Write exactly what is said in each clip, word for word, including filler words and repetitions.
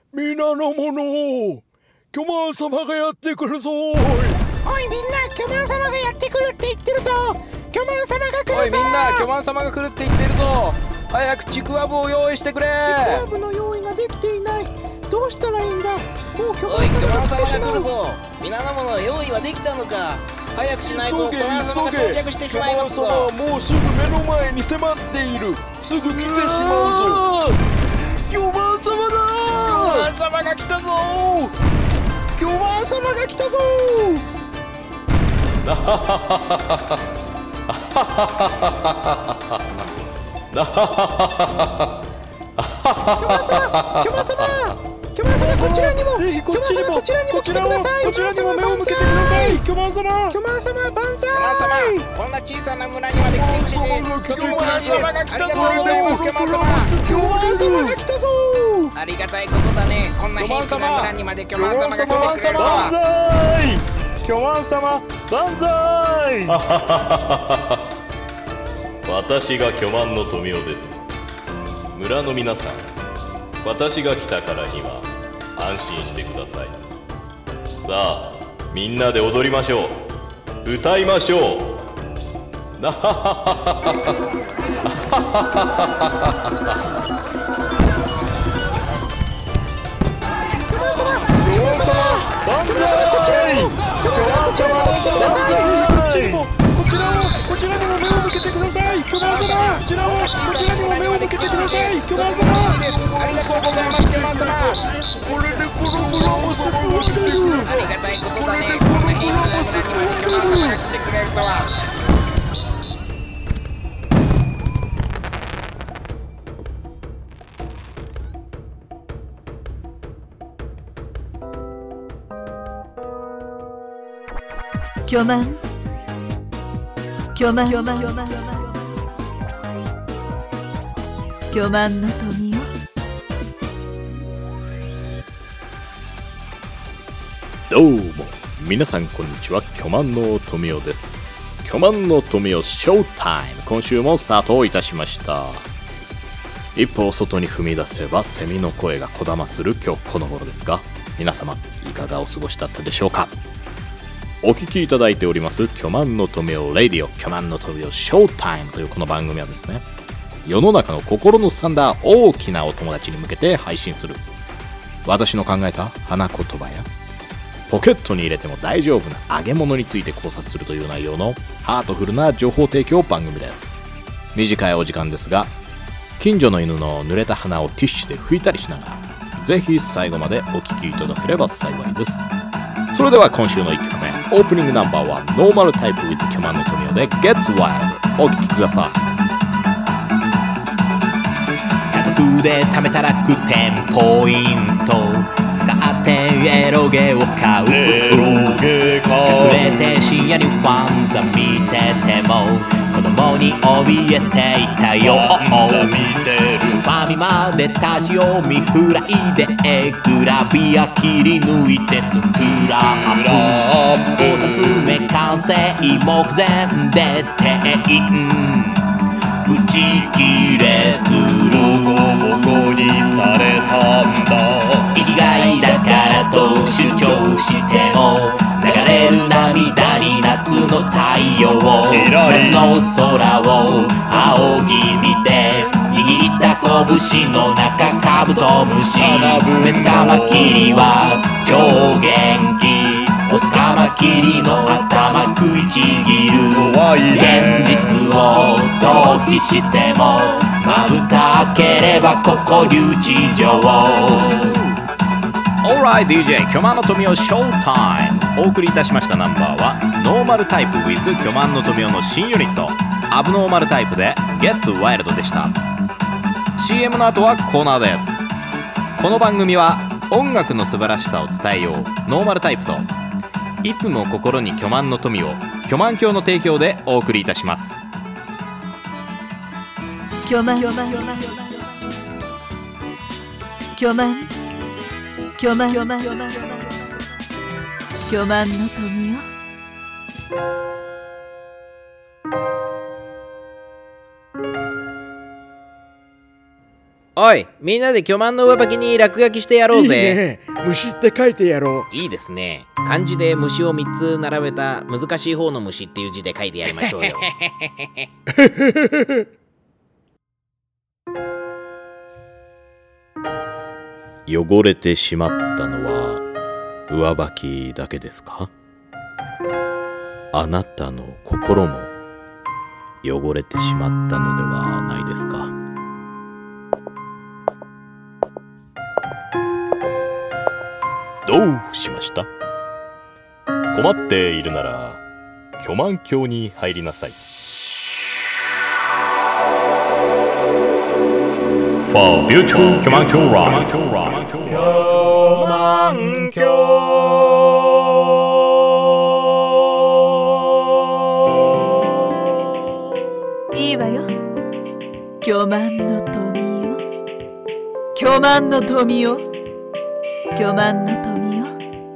皆の者、巨万様がやってくるぞ。おいみんな、巨万様がやってくるって言ってるぞ。巨万様が来るぞ。 おいみんな、巨万様が来るって言ってるぞ。早くちくわぶを用意してくれ。 ちくわぶの用意ができていない。どうしたらいいんだ。もう巨おい、巨万万様が来てしまう。 様が来るぞ。皆の者、用意はできたのか。早くしないと巨万様が到着してしまいますぞ。 巨万様はもうすぐ目の前に迫っている。すぐ来てしまうぞ。 巨万様だ。巨万様が来たぞ。巨万様が来たぞ。 なははははなはは巨万様、巨万様、巨万様、こちらにも、 ぜひこっちにも、 こちらにも来てください。 こちらにも目を向けてください。巨万様、 巨万様、万歳。 巨万様、こんな小さな村にまで来てくれてとても嬉しいです。ありがとうございます。巨万様、 巨万様が来たぞ。 ありがたいことだね。こんな平気な村にまで巨万様が来てくれるとは。 万歳。巨万様、万歳。 私が巨万の富雄です。村の皆さん、私が来たからには安心してください。さあ、みんなで踊りましょう。歌いましょう。なははは巨万様、巨万様、 万歳。 こちらにも、巨万様、こちらにも来てください。 こっちにも、こちらを、こちらにも目を向けてください。巨万様、こちらを、こちらにも目を向けてください。巨万様、 ありがとうございます。巨万様、 これでこの村を救っている。 ありがたいことだね。こんな平気な村にまで巨万様が来てくれるとは。 巨万巨万巨万巨万の富よ。 どうも皆さんこんにちは。巨万の富雄です。巨万の富雄ショータイム、今週もスタートをいたしました。一歩外に踏み出せばセミの声がこだまする今日この頃ですが、皆様いかがお過ごしだったでしょうか。お聞きいただいております巨万の富雄レディオ、巨万の富雄ショータイムというこの番組はですね、世の中の心のすさんだ大きなお友達に向けて配信する、私の考えた花言葉やポケットに入れても大丈夫な揚げ物について考察するという内容のハートフルな情報提供番組です。短いお時間ですが、近所の犬の濡れた鼻をティッシュで拭いたりしながら、ぜひ最後までお聞きいただければ幸いです。それでは今週のいっきょくめ、オープニングナンバーはノーマルタイプ with 巨万の富雄で Gets Wild、 お聞きください。 家族で貯めたら楽天ポイント使ってエロゲを買う。 エロゲ買う。 隠れて深夜にファンザ見てても子供に怯えていたよ。ファミマで立ち読みフライでグラビア切り抜いてスラップごさつめ完成目前で店員ブチ切れする。 ボコボコにされたんだ。 生きがいだからと主張しても流れる涙に夏の太陽、夏の空を仰ぎ見て握った拳の中カブトムシ。メスカマキリは超元気、オスカマキリの頭食いちぎる。現実を逃避してもまぶた開ければここ留置場。 Alright ディージェー 巨万の富雄ショータイム、お送りいたしましたナンバーはノーマルタイプ with 巨万の富雄の新ユニットアブノーマルタイプで Gets Wild でした。 シーエム の後はコーナーです。この番組は音楽の素晴らしさを伝えようノーマルタイプと、いつも心に巨万の富を巨万教の提供でお送りいたします。 巨万巨万巨万巨万巨万巨万の富よ。 おい、みんなで巨万の上履きに落書きしてやろうぜ。 いいね。虫って書いてやろう。 いいですね。漢字で虫をみっつ並べた難しい方の虫っていう字で書いてやりましょうよ。 汚れてしまったのは上履きだけですか？あなたの心も汚れてしまったのではないですか？どうしました？困っているなら巨万教に入りなさい。For beautiful 巨万教 Rock 巨万教。 いいわよ。巨万の富よ。巨万の富よ。巨万の富よ。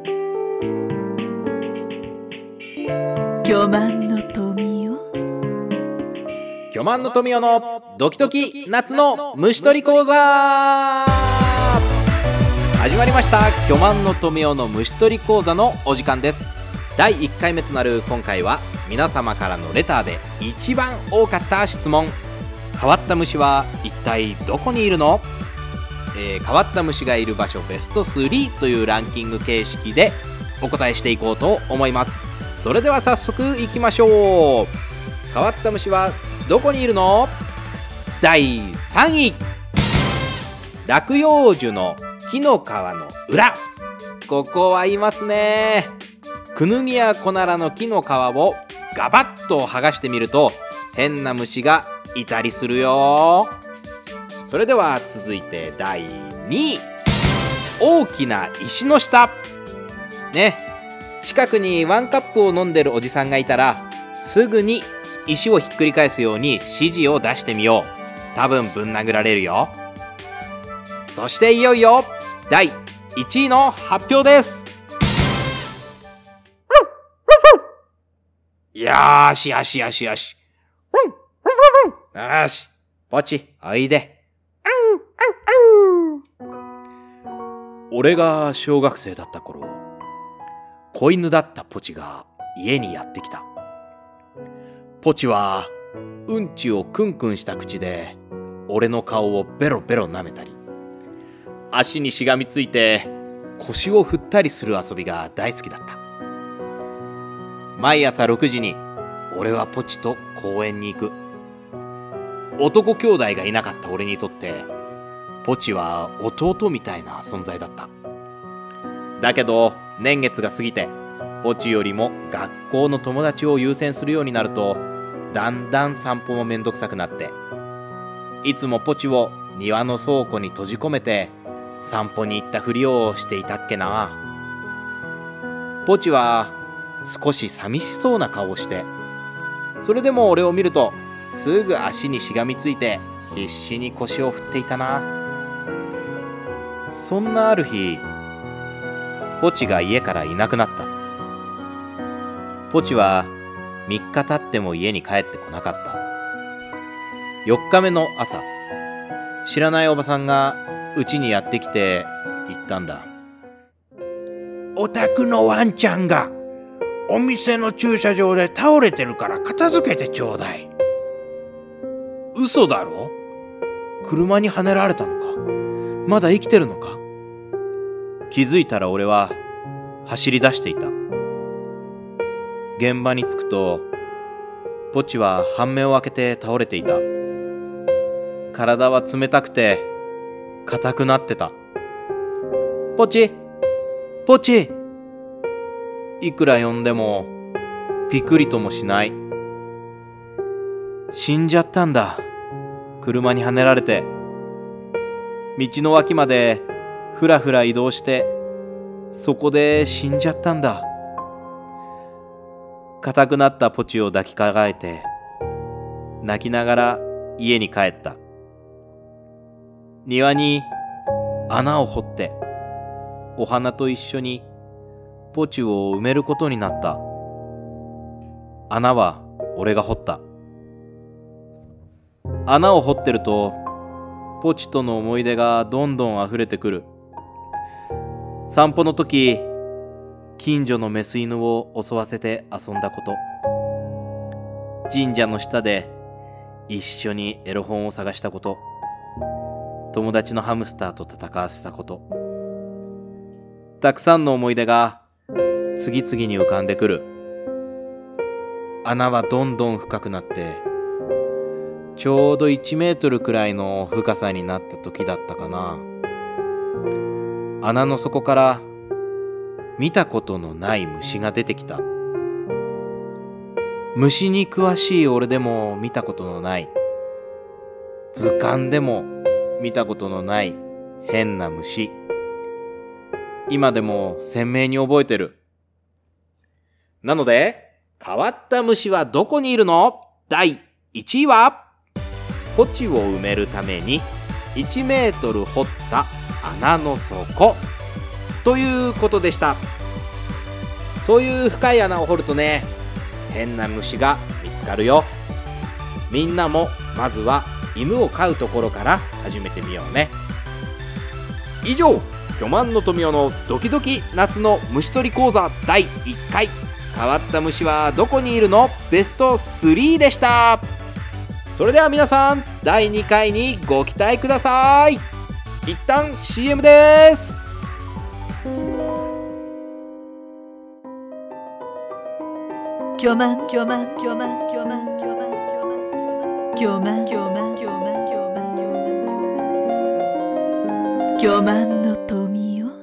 巨万の富よ。 巨万の富代のドキドキ夏の虫取り講座。始まりました。巨万の富代の虫取り講座のお時間です。だいいっかいめとなる今回は、皆様からのレターで一番多かった質問、変わった虫は一体どこにいるの？えー、変わった虫がいる場所ベストスリーというランキング形式でお答えしていこうと思います。それでは早速いきましょう。変わった虫はどこにいるの？だいさんい、落葉樹の木の皮の裏。ここはいますね。クヌギやコナラの木の皮をガバッと剥がしてみると変な虫がいたりするよ。それでは続いてだいにい、大きな石の下ね。近くにワンカップを飲んでるおじさんがいたら、すぐに石をひっくり返すように指示を出してみよう。多分ぶん殴られるよ。そしていよいよだいいちいの発表です。よーしよしよしよし。よーし、ポチおいで。俺が小学生だった頃、子犬だったポチが家にやってきた。ポチはうんちをクンクンした口で俺の顔をベロベロ舐めたり、足にしがみついて腰を振ったりする遊びが大好きだった。毎朝ろくじに俺はポチと公園に行く。男兄弟がいなかった俺にとってポチは弟みたいな存在だった。だけど年月が過ぎてポチよりも学校の友達を優先するようになると、だんだん散歩もめんどくさくなって、いつもポチを庭の倉庫に閉じ込めて散歩に行ったふりをしていたっけな。ポチは少し寂しそうな顔をして、それでも俺を見るとすぐ足にしがみついて必死に腰を振っていたな。そんなある日、ポチが家からいなくなった。ポチはみっか経っても家に帰ってこなかった。よっかめの朝、知らないおばさんが家にやってきて言ったんだ。 お宅のワンちゃんがお店の駐車場で倒れてるから片付けてちょうだい。 嘘だろ？車にはねられたのか？まだ生きてるのか？気づいたら俺は走り出していた。現場に着くと、ポチは半目を開けて倒れていた。体は冷たくて硬くなってた。ポチ、ポチ。いくら呼んでもピクリともしない。死んじゃったんだ。車にはねられて。道の脇までふらふら移動して、そこで死んじゃったんだ。硬くなったポチを抱きかかえて、泣きながら家に帰った。庭に穴を掘って、お花と一緒にポチを埋めることになった。穴は俺が掘った。穴を掘ってると、 ポチとの思い出がどんどん溢れてくる。散歩の時、近所のメス犬を襲わせて遊んだこと。神社の下で一緒にエロ本を探したこと。友達のハムスターと戦わせたこと。たくさんの思い出が次々に浮かんでくる。穴はどんどん深くなって、ちょうどいちメートルくらいの深さになった時だったかな。穴の底から見たことのない虫が出てきた。虫に詳しい俺でも見たことのない、図鑑でも見たことのない変な虫。今でも鮮明に覚えてる。なので、変わった虫はどこにいるの？だいいちいは、ポチを埋めるためにいちメートル掘った穴の底ということでした。そういう深い穴を掘るとね、変な虫が見つかるよ。みんなもまずは犬を飼うところから始めてみようね。以上、巨万の富雄のドキドキ夏の虫取り講座だいいっかい、変わった虫はどこにいるのベストスリーでした。それでは皆さん、だいにかいにご期待ください。一旦 シーエム です。 巨万巨万巨万巨万巨万巨万巨万巨万巨万巨万巨万巨万の富よ。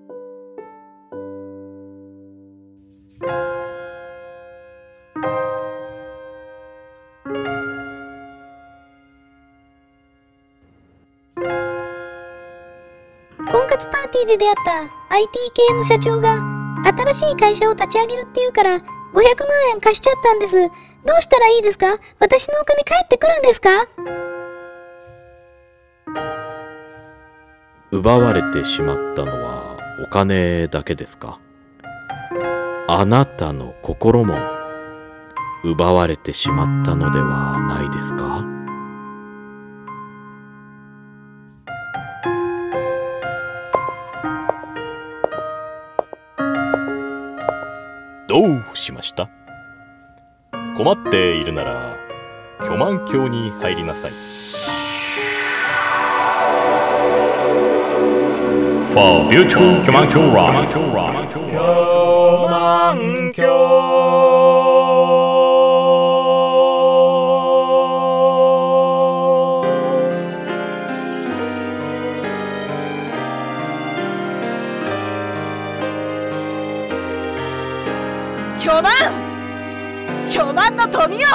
婚活パーティーで出会った アイティー 系の社長が新しい会社を立ち上げるっていうからごひゃくまんえん貸しちゃったんです。どうしたらいいですか？私のお金返ってくるんですか？ 奪われてしまったのはお金だけですか？あなたの心も奪われてしまったのではないですか？どうしました？困っているなら巨万教に入りなさい。For beautiful 巨万教 rock 巨万教。 巨万巨万の富よ。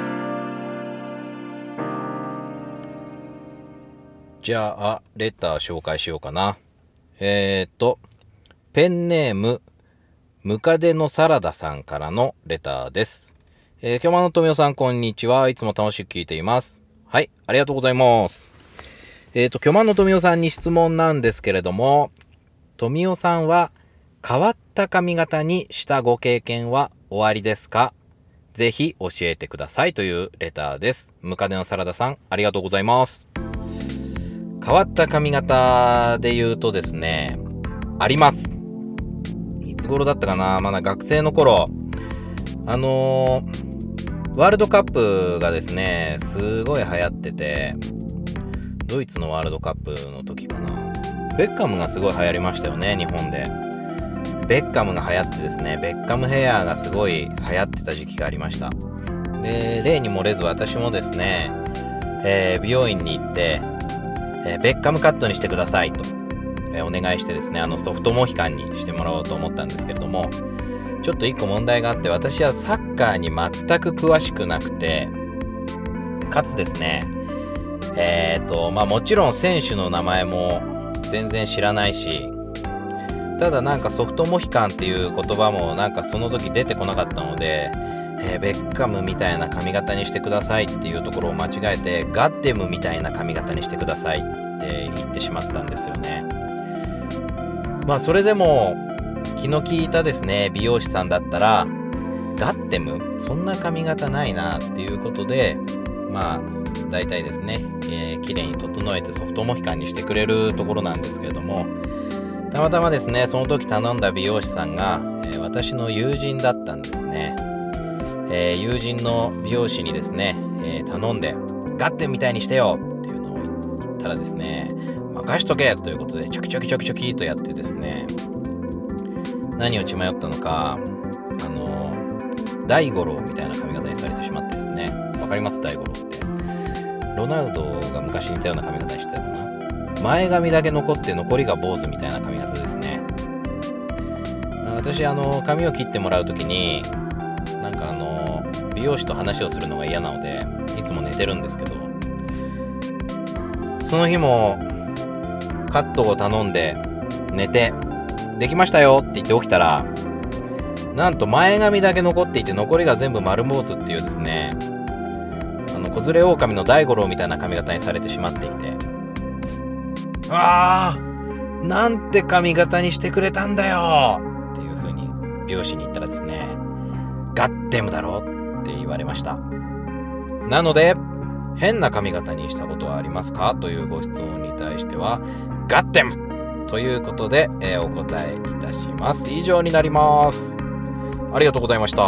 じゃあレター紹介しようかな。えー、っとペンネームムカデのサラダさんからのレターです。えー、巨万の富雄さん、こんにちは。いつも楽しく聞いています。はい、ありがとうございます。えー、っと巨万の富雄さんに質問なんですけれども、富雄さんは変わった髪型にしたご経験はおありですか？ぜひ教えてくださいというレターです。ムカデのサラダさん、ありがとうございます。変わった髪型で言うとですね、あります。いつ頃だったかな、まだ学生の頃、あのー、ワールドカップがですね、すごい流行ってて、ドイツのワールドカップの時かな、ベッカムがすごい流行りましたよね、日本で。ベッカムが流行ってですね、ベッカムヘアがすごい流行ってた時期がありました。で、例に漏れず私もですね、えー、美容院に行って、えー、ベッカムカットにしてくださいと、えー、お願いしてですね、あのソフトモヒカンにしてもらおうと思ったんですけれども、ちょっと一個問題があって、私はサッカーに全く詳しくなくて、かつですね、えーと、まあもちろん選手の名前も全然知らないし、ただなんかソフトモヒカンっていう言葉もなんかその時出てこなかったので、えー、ベッカムみたいな髪型にしてくださいっていうところを間違えて、ガッデムみたいな髪型にしてくださいって言ってしまったんですよね。まあそれでも気の利いたですね美容師さんだったら、ガッデムそんな髪型ないなっていうことで、まあだいたいですね、えー、綺麗に整えてソフトモヒカンにしてくれるところなんですけれども、たまたまですねその時頼んだ美容師さんが、えー、私の友人だったんですね。えー、友人の美容師にですね、えー、頼んでガッテンみたいにしてよっていうのを言ったらですね、任しとけということでチョキチョキチョキチョキとやってですね、何を血迷ったのか、あの大五郎みたいな髪型にされてしまってですね。わかります？大五郎ってロナウドが昔似たような髪型にしてたかな。前髪だけ残って残りが坊主みたいな髪型ですね。私あの髪を切ってもらうときになんかあの美容師と話をするのが嫌なのでいつも寝てるんですけど、その日もカットを頼んで寝てできましたよって言って起きたら、なんと前髪だけ残っていて残りが全部丸坊主っていうですね、あの子連れ狼の大五郎みたいな髪型にされてしまっていて、あーなんて髪型にしてくれたんだよっていう風に美容師に言ったらですね、ガッテムだろって言われました。なので変な髪型にしたことはありますかというご質問に対してはガッテムということで、えー、お答えいたします。以上になります。ありがとうございました。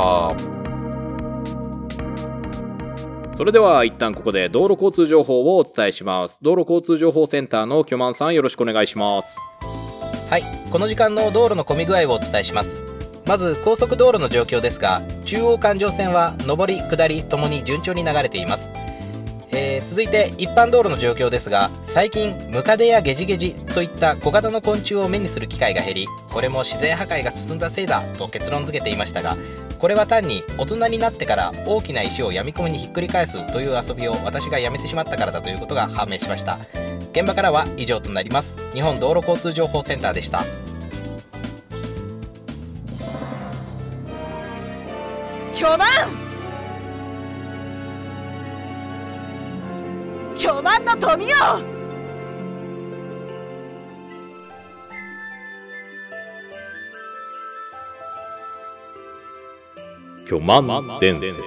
それでは一旦ここで道路交通情報をお伝えします。道路交通情報センターのキョマンさん、よろしくお願いします。 はい、この時間の道路の混み具合をお伝えします。まず高速道路の状況ですが、中央環状線は上り下りともに順調に流れています。えー、続いて一般道路の状況ですが、最近ムカデやゲジゲジといった小型の昆虫を目にする機会が減り、これも自然破壊が進んだせいだと結論付けていましたが、これは単に大人になってから大きな石を闇雲にひっくり返すという遊びを私がやめてしまったからだということが判明しました。現場からは以上となります。日本道路交通情報センターでした。 巨万巨万の富よ、 巨万伝説。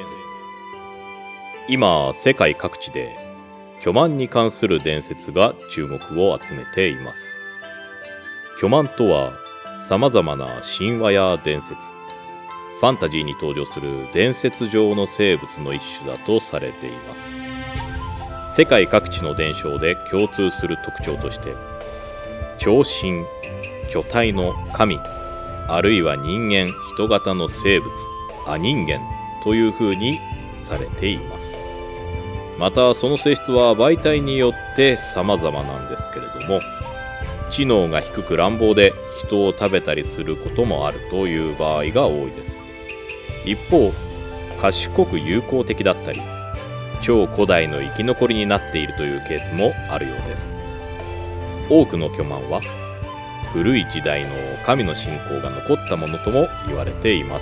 今世界各地で巨万に関する伝説が注目を集めています。巨万とはさまざまな神話や伝説、ファンタジーに登場する伝説上の生物の一種だとされています。世界各地の伝承で共通する特徴として、超神、巨体の神、あるいは人間、人型の生物、亜人間というふうにされています。またその性質は媒体によって様々なんですけれども、知能が低く乱暴で人を食べたりすることもあるという場合が多いです。一方、賢く友好的だったり、超古代の生き残りになっているというケースもあるようです。多くの巨万は古い時代の神の信仰が残ったものとも言われています。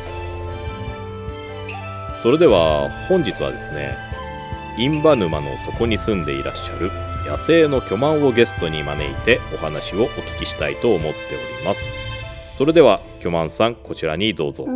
それでは本日はですね、印旛沼の底に住んでいらっしゃる野生の巨万をゲストに招いてお話をお聞きしたいと思っております。それでは巨万さん、こちらにどうぞ。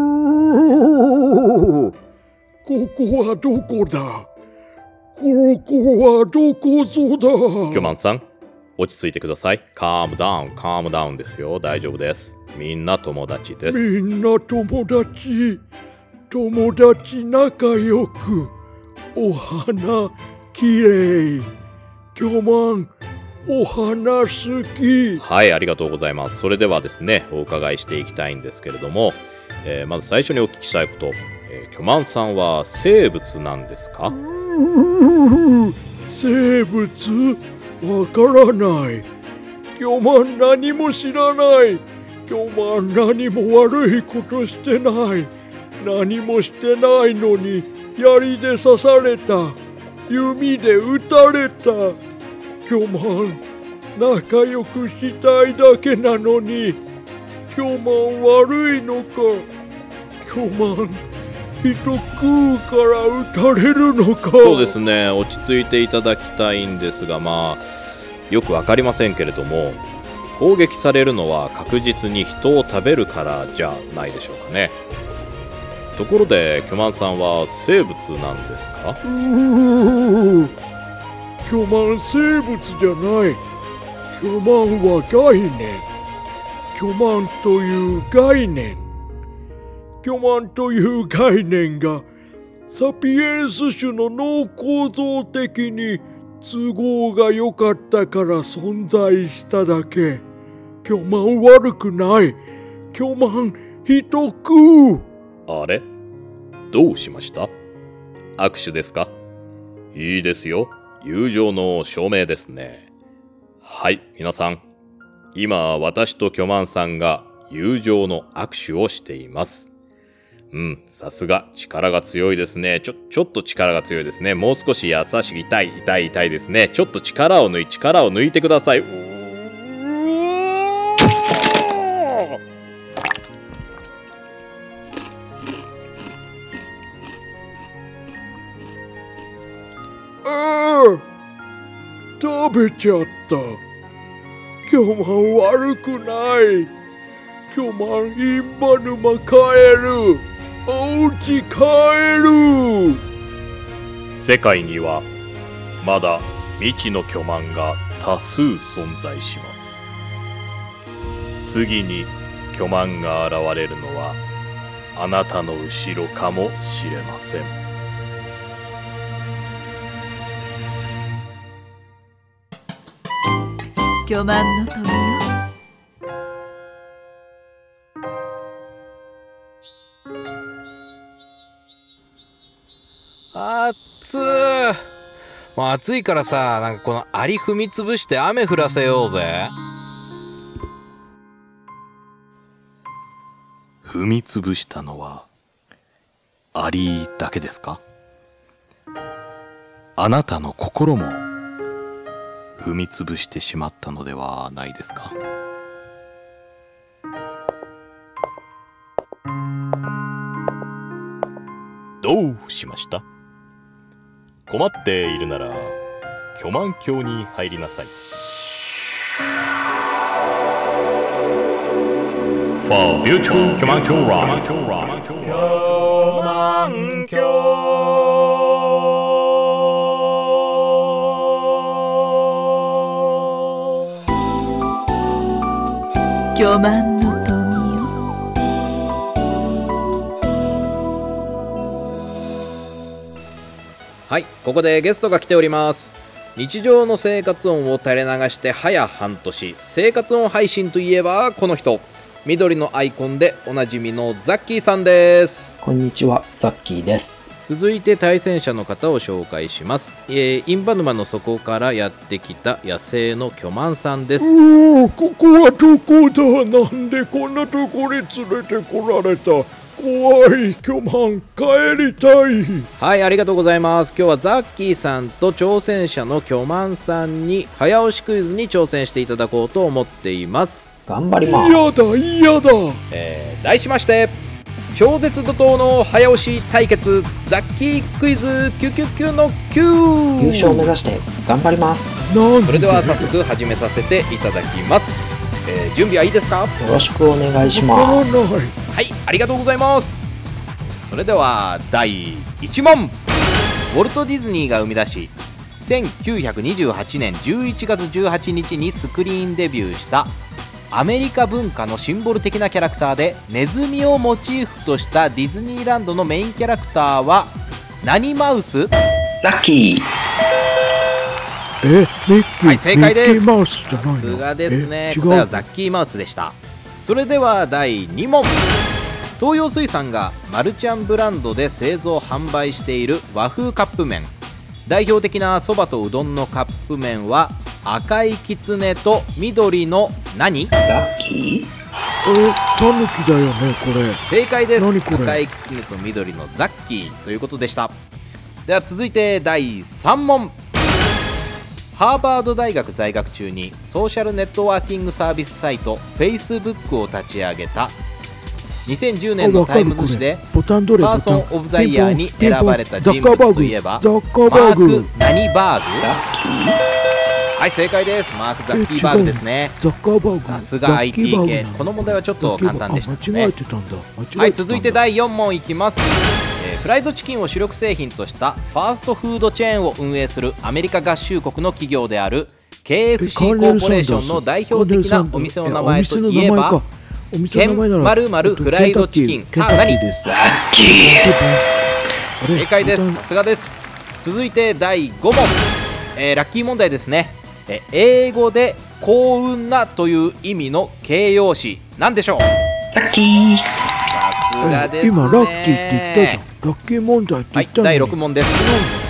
ここはどこだ？ここはどこぞだ？ 巨万さん、落ち着いてください。カームダウン、カームダウンですよ。大丈夫です。みんな友達です。 みんな友達、友達仲良く、お花きれい、巨万お花好き。 はい、ありがとうございます。それではですね、お伺いしていきたいんですけれども、えー、まず最初にお聞きしたいこと、えー、巨万さんは生物なんですか？ うー生物？わからない。巨万何も知らない。巨万何も悪いことしてない。何もしてないのに槍で刺された。弓で撃たれた。巨万仲良くしたいだけなのに、巨万悪いのか。巨万人食うから撃たれるのか。 そうですね、落ち着いていただきたいんですが、まあよくわかりませんけれども、攻撃されるのは確実に人を食べるからじゃないでしょうかね。 ところで巨万さんは生物なんですか？ うー巨万生物じゃない。巨万は概念。巨万という概念。巨万という概念がサピエンス種の脳構造的に都合が良かったから存在しただけ。巨万悪くない。巨万人食う。 あれ？どうしました？握手ですか？いいですよ。友情の証明ですね。はい、皆さん。今、私と巨万さんが友情の握手をしています。うん、さすが力が強いですね。ちょ、ちょっと力が強いですね。もう少し優しく痛い、痛い、痛いですね。ちょっと力を抜い、力を抜いてください。 ああ、食べちゃった。巨万悪くない。巨万インバ沼帰る。おうち帰る。 世界にはまだ未知の巨万が多数存在します。次に巨万が現れるのはあなたの後ろかもしれません。 巨万の富よ。 あっつー。もう暑いからさ、なんかこのアリ踏みつぶして雨降らせようぜ。 踏みつぶしたのはアリだけですか？あなたの心も踏みつぶしてしまったのではないですか？どうしました？困っているなら巨万峡に入りなさい。For beautiful 巨万峡 ride。 巨万峡。 巨万の富よ。 はい、ここでゲストが来ております。日常の生活音を垂れ流して早半年、生活音配信といえばこの人、緑のアイコンでおなじみのザッキーさんです。 こんにちは、ザッキーです。 続いて対戦者の方を紹介します。えー、インバ沼の底からやってきた野生の巨万さんです。 うお、ここはどこだ。なんでこんなとこに連れてこられた。怖い。巨万帰りたい。 はい、ありがとうございます。今日はザッキーさんと挑戦者の巨万さんに早押しクイズに挑戦していただこうと思っています。 頑張ります。 嫌だ嫌だ。 えー、題しまして超絶怒涛の早押し対決、ザッキークイズきゅうきゅうきゅうのきゅう。 優勝を目指して頑張ります。 それでは早速始めさせていただきます。えー、準備はいいですか？ よろしくお願いします。 はい、ありがとうございます。それではだいいち問。ウォルト・ディズニーが生み出しせんきゅうひゃくにじゅうはちねんじゅういちがつじゅうはちにちにスクリーンデビューしたアメリカ文化のシンボル的なキャラクターで、ネズミをモチーフとしたディズニーランドのメインキャラクターは何マウス？ ザッキー。 え、ミッキー、 はい、正解です。 ミッキーマウスじゃないの？ さすがですね。 え、 答えはザッキーマウスでした。それではだいに問。東洋水産がマルちゃんブランドで製造販売している和風カップ麺、代表的なそばとうどんのカップ麺は赤いきつねと緑の何？ ザッキー。 え、タヌキだよねこれ。 正解です。 何これ？ 赤いきつねと緑のザッキーということでした。では続いてだいさん問。ハーバード大学在学中にソーシャルネットワーキングサービスサイト Facebook を立ち上げたにせんじゅうねんのタイムズ誌でパーソン・オブ・ザ・イヤーに選ばれた人物といえばマーク・何バーグ？ ザッキー。 ははい、正解です。マーク・ザッキーバーグですね。 ザッカーバーグ。 さすが アイティー 系。この問題はちょっと簡単でしたね。 間違えてたんだ。間違えてたんだ。 はい、続いてだいよん問いきます。えーフライドチキンを主力製品としたファーストフードチェーンを運営するアメリカ合衆国の企業である ケーエフシー コーポレーションの代表的なお店の名前といえばケン〇〇フライドチキン。さあ何？ ザッキー。 正解です。さすがです。続いてだいご問、えー、ラッキー問題ですね。えー英語で幸運なという意味の形容詞なんでしょう？ ザッキー。 さすがですね。 今ラッキーって言ったじゃん。ラッキー問題ってはい、 言ったのに。 だいろく問です。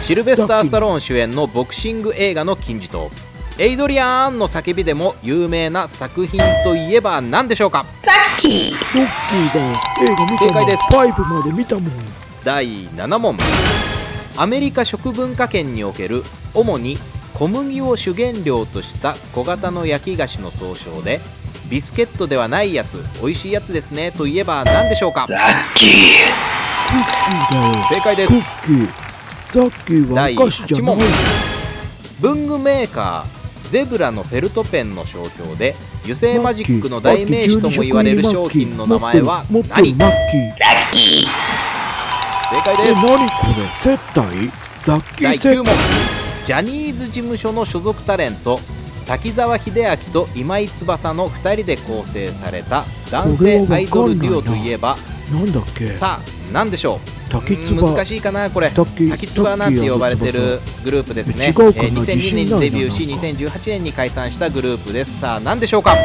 シルベスター・スタローン主演のボクシング映画の金字塔エイドリアンの叫びでも有名な作品といえば何でしょうか？ ザッキー。 ロッキーだよ。映画見たもん。 正解ですファイブまで見たもん。 だいなな問、アメリカ食文化圏における主に小麦を主原料とした小型の焼き菓子の総称でビスケットではないやつ、美味しいやつですねといえば何でしょうか？ ザッキー。 クッキーだよ。 正解ですク。ッキー。ザッキーはお菓子じゃないじゃん。 文具メーカーゼブラのフェルトペンの商標で油性マジックの代名詞とも言われる商品の名前は持ってる何？ マッキー。 ザッキー。 え、 正解です。 何これ？接待？ザッキだいきゅう問、 ー接待？ ジャニーズ事務所の所属タレント滝沢秀明と今井翼のふたりで構成された男性アイドルデュオといえばなんだっけ？ さあ何でしょう？ 滝つばうん難しいかなこれ。 滝滝つばなんて呼ばれてるグループですね。 違うかなえーにせんにねんにデビューし自信ないなにせんじゅうはちねんに解散したグループです。さあ何でしょうか？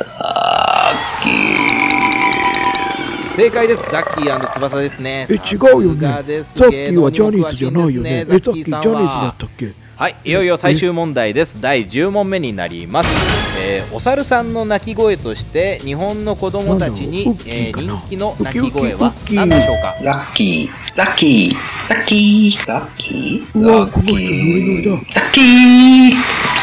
正解です。ザッキー&翼ですね。 え、違うよね。ザッキーはジャニーズじゃないよね。え、ザッキージャニーズだったっけ？ はい、いよいよ最終問題です。だいじゅう問目になります。えーお猿さんの鳴き声として日本の子供たちになんだろうえーウッキーかな人気の鳴き声はウッキー何でしょうか？ ザッキー。ザッキー。ザッキー。ザッキー。 うわ、この人ノリノリだ。 ザッキー。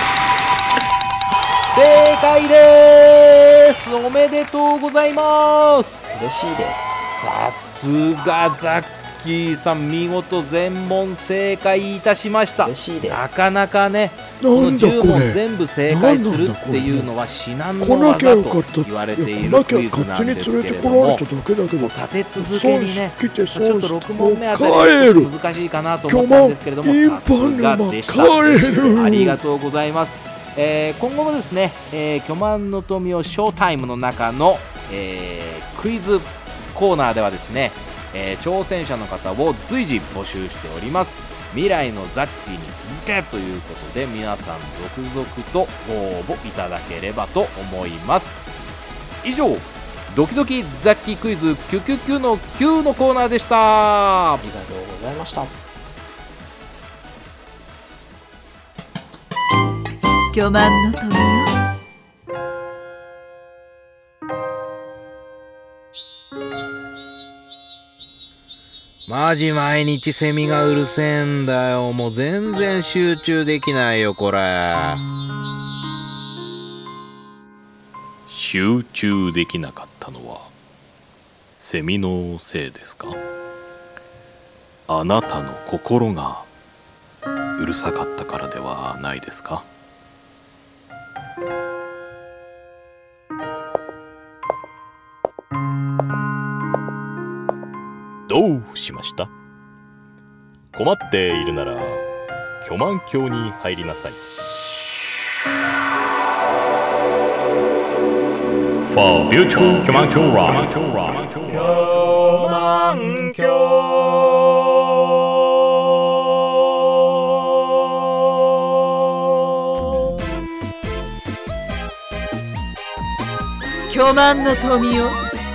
正解です。おめでとうございます。 嬉しいです。 さすがザッキーさん、見事全問正解いたしました。 嬉しいです。 なかなかね、このなんだじゅう問これ。 全部正解するっていうのは至難の来なきゃ技とよかった。 言われていいや来なきゃるクイズなんですけれど勝手に連れてこらも、 れただけだけど。 立て続けにね、 損してちょっとろく問目あたり帰はる少し難しいかなと思ったんですけれども、 今さすがでした。 帰るありがとうございます。えー今後もですね、えー、巨万の富をショータイムの中の、えークイズコーナーではですね、えー挑戦者の方を随時募集しております。未来のザッキーに続けということで、皆さん続々とご応募いただければと思います。以上、ドキドキザッキークイズキュキュキュのきゅうのコーナーでした。 ありがとうございました。 巨万の富よ。 マジ毎日セミがうるせえんだよ。もう全然集中できないよこれ。 集中できなかったのはセミのせいですか？あなたの心がうるさかったからではないですか？どうしました？困っているなら巨万峡に入りなさい。For beautiful 巨万峡 ride。巨万峡。 巨万の富よ。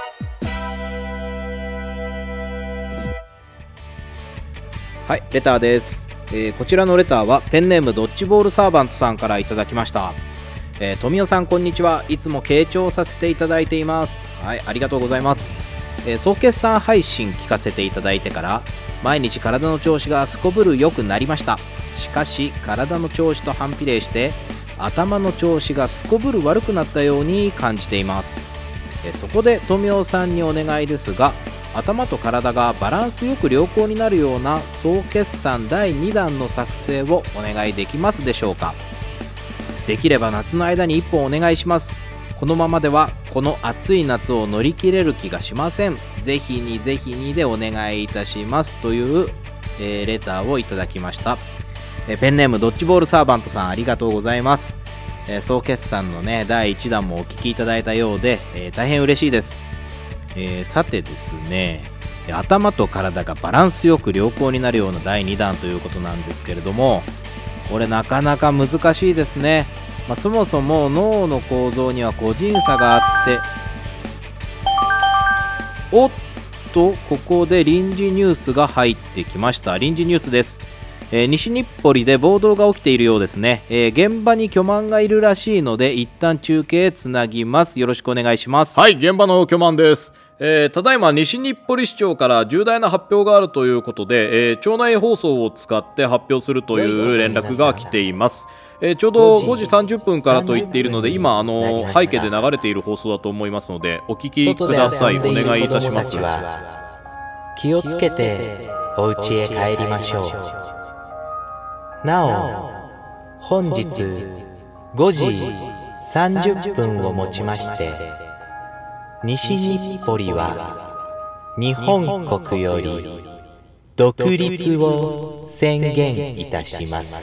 はい、レターです、えーこちらのレターはペンネームドッジボールサーバントさんからいただきました。えー、富代さんこんにちは。いつも傾聴させていただいています。はい、ありがとうございます。えー総決算配信聞かせていただいてから毎日体の調子がすこぶる良くなりました。しかし体の調子と反比例して頭の調子がすこぶる悪くなったように感じています。えーそこで富代さんにお願いですが、頭と体がバランスよく良好になるような総決算だいにだんの作成をお願いできますでしょうか。 できれば夏の間にいっぽんお願いします。このままではこの暑い夏を乗り切れる気がしません。ぜひにぜひにでお願いいたしますという、えー、レターをいただきました。えー、ペンネームドッジボールサーバントさん、ありがとうございます。えー、総決算のねだいいちだんもお聞きいただいたようで、えー、大変嬉しいです。えー、さてですね、頭と体がバランスよく良好になるようなだいにだんということなんですけれども、これなかなか難しいですね。まあ、そもそも脳の構造には個人差があって、おっとここで臨時ニュースが入ってきました。臨時ニュースです。えー、西日暮里で暴動が起きているようですね。えー、現場に巨万がいるらしいので一旦中継つなぎます。よろしくお願いします。 はい、現場の巨万です。えー、ただいま西日暮里市長から重大な発表があるということで、えー、町内放送を使って発表するという連絡が来ています。えー、ちょうどごじさんじゅっぷんからと言っているので、今あの背景で流れている放送だと思いますのでお聞きください。お願いいたします。 気をつけてお家へ帰りましょう。なお本日ごじさんじゅっぷんをもちまして西日暮里は日本国より独立を宣言いたします。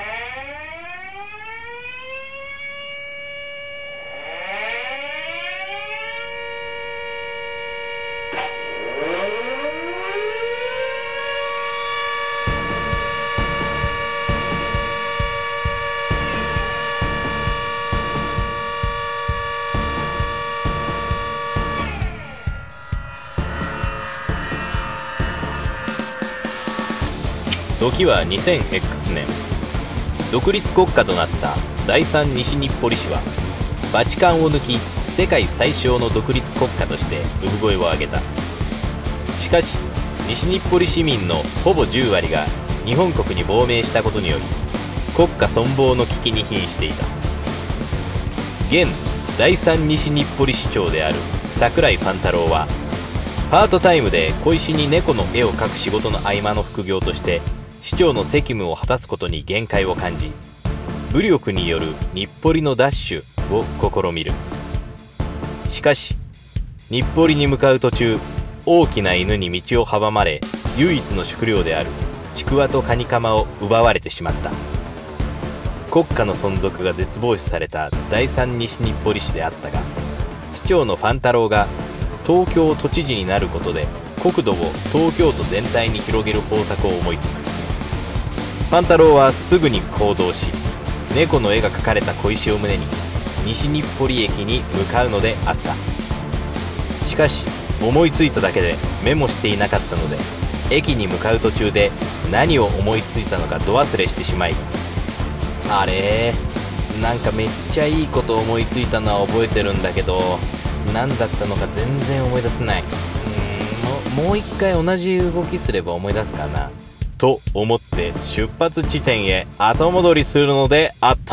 時は にせんエックス 年、独立国家となった第三西日暮里市はバチカンを抜き世界最小の独立国家として産声を上げた。しかし西日暮里市民のほぼじゅうわりが日本国に亡命したことにより国家存亡の危機に瀕していた。現第三西日暮里市長である櫻井ファン太郎はパートタイムで小石に猫の絵を描く仕事の合間の副業として市長の責務を果たすことに限界を感じ、武力による日暮里の奪取を試みる。しかし日暮里に向かう途中、大きな犬に道を阻まれ唯一の食料であるちくわとカニカマを奪われてしまった。国家の存続が絶望視された第三西日暮里市であったが、市長のファン太郎が東京都知事になることで国土を東京都全体に広げる方策を思いつく。ファン太郎はすぐに行動し、猫の絵が描かれた小石を胸に西日暮里駅に向かうのであった。しかし思いついただけでメモしていなかったので、駅に向かう途中で何を思いついたのかど忘れしてしまい、あれなんかめっちゃいいこと思いついたのは覚えてるんだけど何だったのか全然思い出せない。うーん も, もう一回同じ動きすれば思い出すかなと思って出発地点へ後戻りするのであった。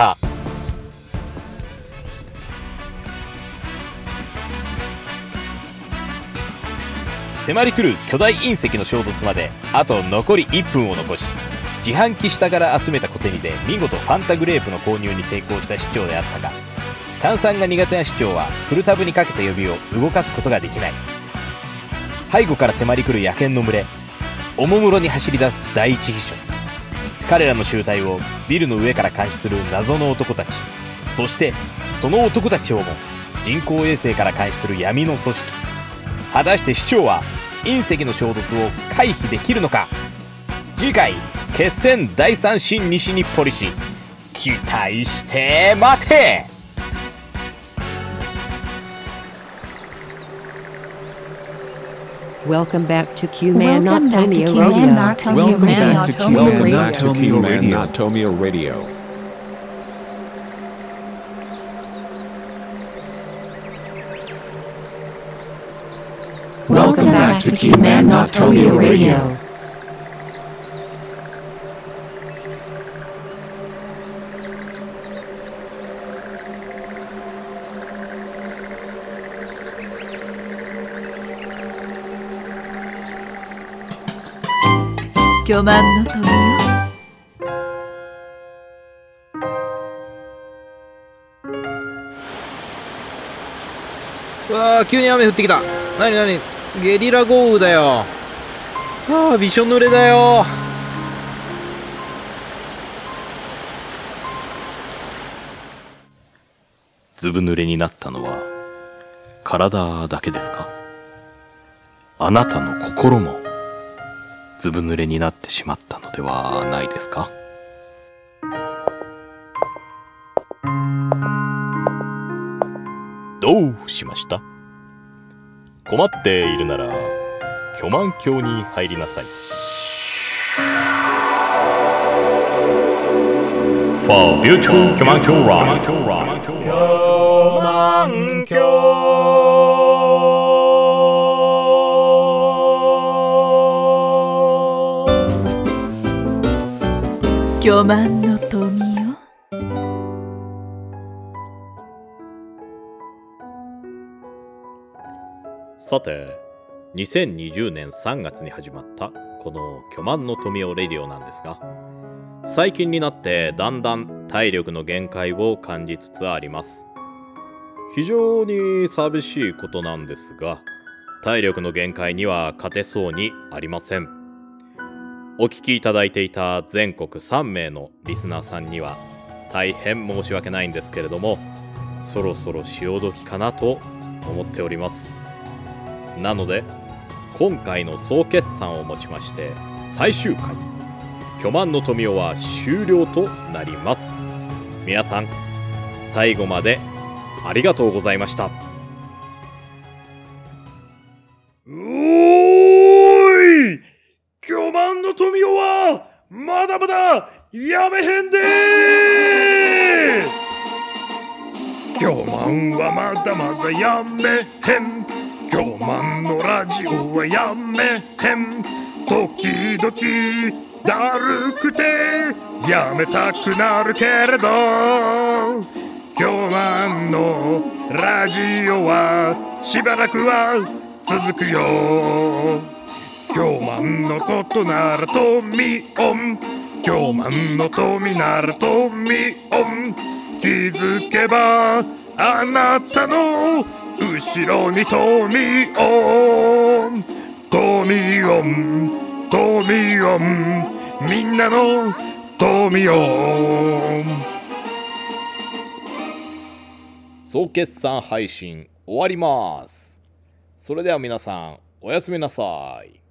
迫り来る巨大隕石の衝突まであと残りいっぷんを残し、自販機下から集めた小銭で見事ファンタグレープの購入に成功した市長であったが、炭酸が苦手な市長はプルタブにかけた指を動かすことができない。背後から迫り来る野犬の群れ、おもむろに走り出す第一秘書、彼らの集体をビルの上から監視する謎の男たち、そしてその男たちをも人工衛星から監視する闇の組織。果たして市長は隕石の衝突を回避できるのか。次回決戦第三新西日暮里市、期待して待て。 Welcome back to Q-Man Not Tomio Radio. Welcome back to Q-Man Not Tomio Radio. Welcome back to Q-Man Not Tomio Radio. 巨万の富よ、 うわー、急に雨降ってきた。なになに、ゲリラ豪雨だよ。あー、びしょ濡れだよ。 ずぶ濡れになったのは体だけですか？あなたの心もずぶ濡れになってしまったのではないですか？どうしました？困っているなら巨万峡に入りなさい。For beautiful 巨万峡 ride。 巨万峡。 巨万の富よ。 さて、にせんにじゅうねんさんがつに始まったこの巨万の富よレディオなんですが、最近になってだんだん体力の限界を感じつつあります。非常に寂しいことなんですが、体力の限界には勝てそうにありません。お聞きいただいていた全国さんめいのリスナーさんには大変申し訳ないんですけれども、そろそろ潮時かなと思っております。なので今回の総決算をもちまして最終回、巨万の富よは終了となります。皆さん最後までありがとうございました。 おーい、巨万の富よはまだまだやめへんでー。巨万はまだまだやめへん。巨万のラジオはやめへん。時々だるくてやめたくなるけれど、巨万のラジオはしばらくは続くよ。巨万のことならトミオン、巨万の富ならトミオン。気づけばあなたの後ろにトミオン、トミオン、トミオン、みんなのトミオン。 総決算配信終わります。それでは皆さんおやすみなさい。